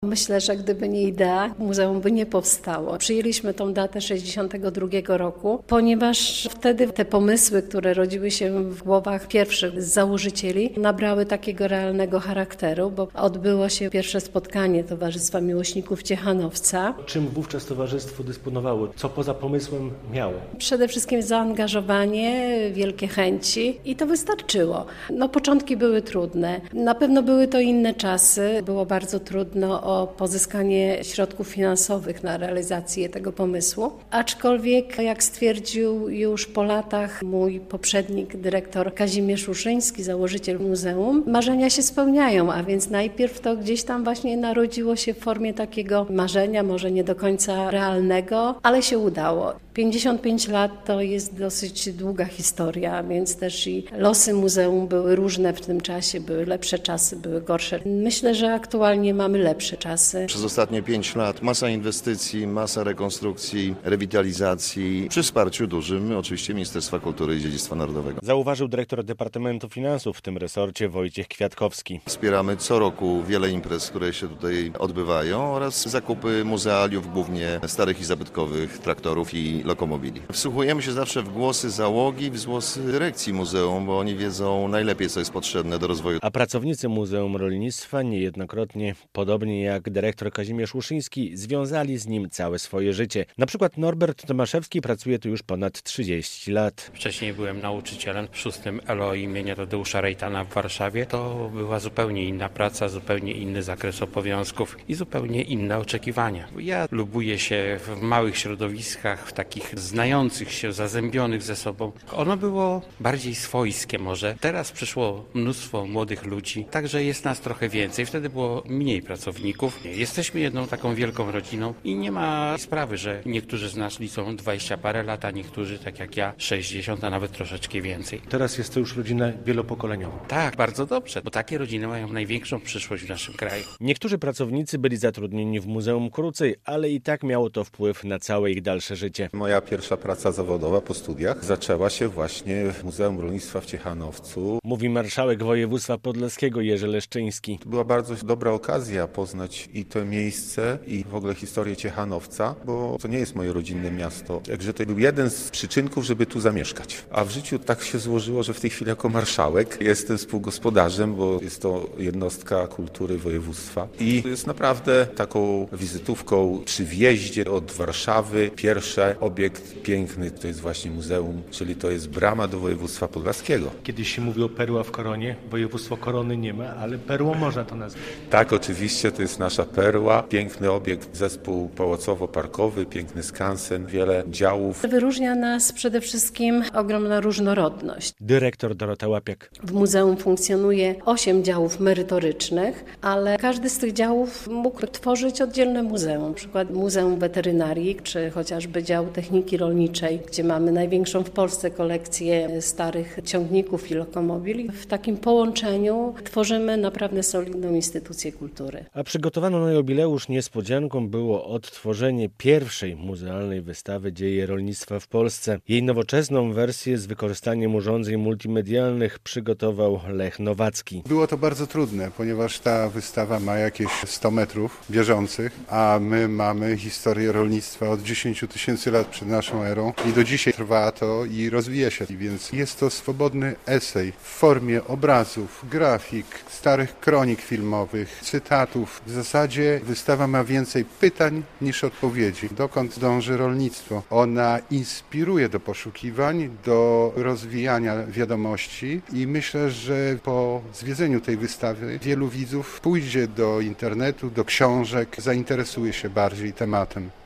Myślę, że gdyby nie idea, muzeum by nie powstało. Przyjęliśmy tą datę 62 roku, ponieważ wtedy te pomysły, które rodziły się w głowach pierwszych założycieli, nabrały takiego realnego charakteru, bo odbyło się pierwsze spotkanie Towarzystwa Miłośników Ciechanowca. Czym wówczas towarzystwo dysponowało? Co poza pomysłem miało? Przede wszystkim zaangażowanie, wielkie chęci i to wystarczyło. Początki były trudne. Na pewno były to inne czasy. Było bardzo trudno o pozyskanie środków finansowych na realizację tego pomysłu. Aczkolwiek, jak stwierdził już po latach mój poprzednik, dyrektor Kazimierz Uszyński, założyciel muzeum, marzenia się spełniają, a więc najpierw to gdzieś tam właśnie narodziło się w formie takiego marzenia, może nie do końca realnego, ale się udało. 55 lat to jest dosyć długa historia, więc też i losy muzeum były różne w tym czasie, były lepsze czasy, były gorsze. Myślę, że aktualnie mamy lepsze czasy. Przez ostatnie 5 lat masa inwestycji, masa rekonstrukcji, rewitalizacji, przy wsparciu dużym oczywiście Ministerstwa Kultury i Dziedzictwa Narodowego. Zauważył dyrektor Departamentu Finansów w tym resorcie Wojciech Kwiatkowski. Wspieramy co roku wiele imprez, które się tutaj odbywają oraz zakupy muzealiów, głównie starych i zabytkowych traktorów i lokomobili. Wsłuchujemy się zawsze w głosy załogi, w głosy dyrekcji muzeum, bo oni wiedzą najlepiej, co jest potrzebne do rozwoju. A pracownicy Muzeum Rolnictwa niejednokrotnie, podobnie jak dyrektor Kazimierz Uszyński, związali z nim całe swoje życie. Na przykład Norbert Tomaszewski pracuje tu już ponad 30 lat. Wcześniej byłem nauczycielem w 6 LO imienia Tadeusza Rejtana w Warszawie. To była zupełnie inna praca, zupełnie inny zakres obowiązków i zupełnie inne oczekiwania. Ja lubuję się w małych środowiskach, w takich znających się, zazębionych ze sobą. Ono było bardziej swojskie może. Teraz przyszło mnóstwo młodych ludzi, także jest nas trochę więcej. Wtedy było mniej pracowników. Jesteśmy jedną taką wielką rodziną i nie ma sprawy, że niektórzy z nas liczą 20 parę lat, a niektórzy, tak jak ja, 60, a nawet troszeczkę więcej. Teraz jest to już rodzina wielopokoleniowa. Tak, bardzo dobrze, bo takie rodziny mają największą przyszłość w naszym kraju. Niektórzy pracownicy byli zatrudnieni w muzeum krócej, ale i tak miało to wpływ na całe ich dalsze życie. Moja pierwsza praca zawodowa po studiach zaczęła się właśnie w Muzeum Rolnictwa w Ciechanowcu. Mówi marszałek województwa podlaskiego Jerzy Leszczyński. To była bardzo dobra okazja poznać i to miejsce, i w ogóle historię Ciechanowca, bo to nie jest moje rodzinne miasto. Także to był jeden z przyczynków, żeby tu zamieszkać. A w życiu tak się złożyło, że w tej chwili jako marszałek jestem współgospodarzem, bo jest to jednostka kultury województwa. I jest naprawdę taką wizytówką przy wjeździe od Warszawy. Pierwszy obiekt piękny to jest właśnie muzeum, czyli to jest brama do województwa podlaskiego. Kiedyś się mówi o perła w koronie, województwo korony nie ma, ale perłą można to nazwać. Tak, oczywiście, to jest nasza perła. Piękny obiekt, zespół pałacowo-parkowy, piękny skansen, wiele działów. Wyróżnia nas przede wszystkim ogromna różnorodność. Dyrektor Dorota Łapiak. W muzeum funkcjonuje 8 działów merytorycznych, ale każdy z tych działów mógł tworzyć oddzielne muzeum. Na przykład Muzeum Weterynarii, czy chociażby dział techniki rolniczej, gdzie mamy największą w Polsce kolekcję starych ciągników i lokomobili. W takim połączeniu tworzymy naprawdę solidną instytucję kultury. A przygotowaną na jubileusz niespodzianką było odtworzenie pierwszej muzealnej wystawy Dzieje rolnictwa w Polsce. Jej nowoczesną wersję z wykorzystaniem urządzeń multimedialnych przygotował Lech Nowacki. Było to bardzo trudne, ponieważ ta wystawa ma jakieś 100 metrów bieżących, a my mamy historię rolnictwa od 10 000 lat przed naszą erą i do dzisiaj trwa to i rozwija się. Więc jest to swobodny esej w formie obrazów, grafik, starych kronik filmowych, cytatów. W zasadzie wystawa ma więcej pytań niż odpowiedzi. Dokąd dąży rolnictwo? Ona inspiruje do poszukiwań, do rozwijania wiadomości i myślę, że po zwiedzeniu tej wystawy wielu widzów pójdzie do internetu, do książek, zainteresuje się bardziej tematem.